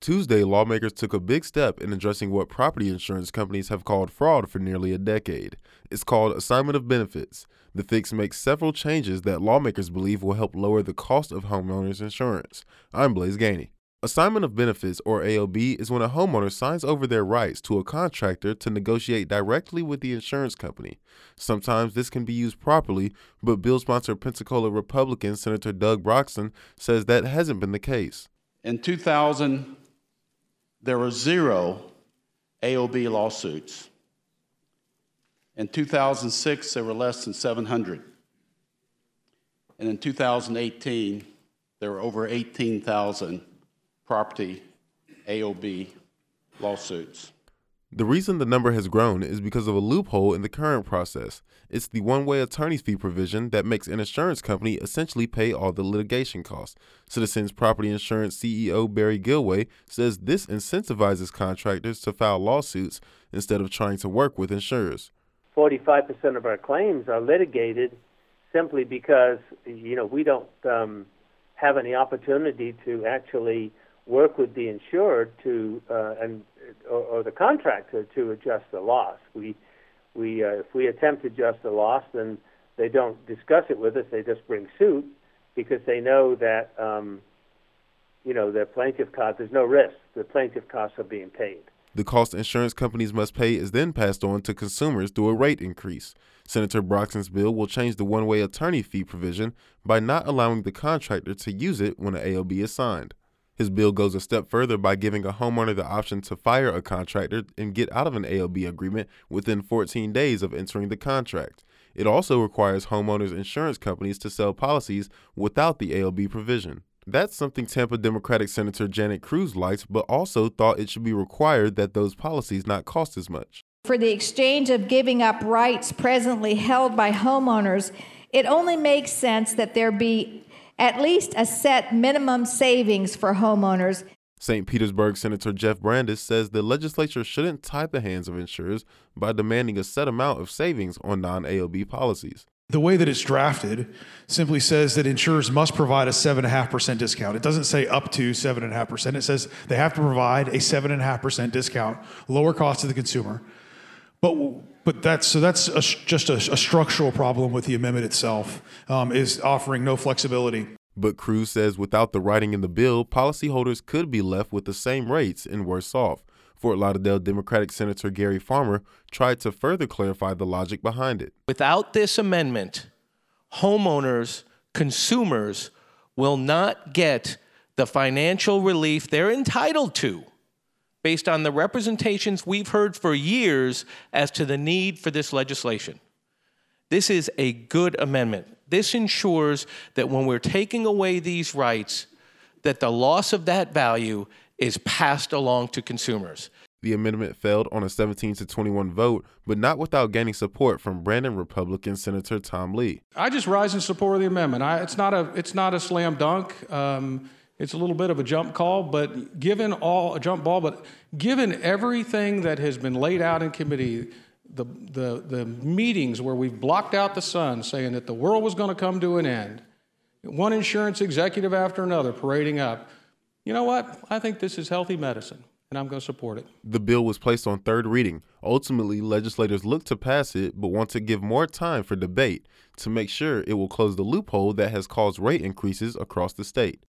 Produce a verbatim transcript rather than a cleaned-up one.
Tuesday, lawmakers took a big step in addressing what property insurance companies have called fraud for nearly a decade. It's called assignment of benefits. The fix makes several changes that lawmakers believe will help lower the cost of homeowners insurance. I'm Blaze Gainey. Assignment of benefits, or A O B, is when a homeowner signs over their rights to a contractor to negotiate directly with the insurance company. Sometimes this can be used properly, but bill sponsor Pensacola Republican Senator Doug Broxson says that hasn't been the case. In two thousand, there were zero A O B lawsuits. In two thousand six, there were less than seven hundred. And in two thousand eighteen, there were over eighteen thousand property A O B lawsuits. The reason the number has grown is because of a loophole in the current process. It's the one-way attorney's fee provision that makes an insurance company essentially pay all the litigation costs. Citizens Property Insurance C E O Barry Gilway says this incentivizes contractors to file lawsuits instead of trying to work with insurers. forty-five percent of our claims are litigated simply because, you know, we don't um, have any opportunity to actually work with the insured to uh, and or, or the contractor to adjust the loss. We we uh, if we attempt to adjust the loss, then they don't discuss it with us. They just bring suit because they know that um, you know the plaintiff cost. There's no risk. The plaintiff costs are being paid. The cost insurance companies must pay is then passed on to consumers through a rate increase. Senator Broxson's bill will change the one-way attorney fee provision by not allowing the contractor to use it when an A O B is signed. His bill goes a step further by giving a homeowner the option to fire a contractor and get out of an A O B agreement within fourteen days of entering the contract. It also requires homeowners insurance companies to sell policies without the A O B provision. That's something Tampa Democratic Senator Janet Cruz likes, but also thought it should be required that those policies not cost as much. For the exchange of giving up rights presently held by homeowners, it only makes sense that there be at least a set minimum savings for homeowners. Saint Petersburg Senator Jeff Brandes says the legislature shouldn't tie the hands of insurers by demanding a set amount of savings on non-A O B policies. The way that it's drafted simply says that insurers must provide a seven point five percent discount. It doesn't say up to seven point five percent. It says they have to provide a seven point five percent discount, lower cost to the consumer. But but that's so that's a, just a, a structural problem with the amendment itself, um, is offering no flexibility. But Cruz says without the writing in the bill, policyholders could be left with the same rates and worse off. Fort Lauderdale Democratic Senator Gary Farmer tried to further clarify the logic behind it. Without this amendment, homeowners, consumers will not get the financial relief they're entitled to based on the representations we've heard for years as to the need for this legislation. This is a good amendment. This ensures that when we're taking away these rights, that the loss of that value is passed along to consumers. The amendment failed on a seventeen to twenty-one vote, but not without gaining support from Brandon Republican Senator Tom Lee. I just rise in support of the amendment. I, it's not a it's not a slam dunk. Um, it's a little bit of a jump call, but given all a jump ball, but given everything that has been laid out in committee, the the the meetings where we've blocked out the sun, saying that the world was going to come to an end, one insurance executive after another parading up. You know what? I think this is healthy medicine, and I'm going to support it. The bill was placed on third reading. Ultimately, legislators look to pass it, but want to give more time for debate to make sure it will close the loophole that has caused rate increases across the state.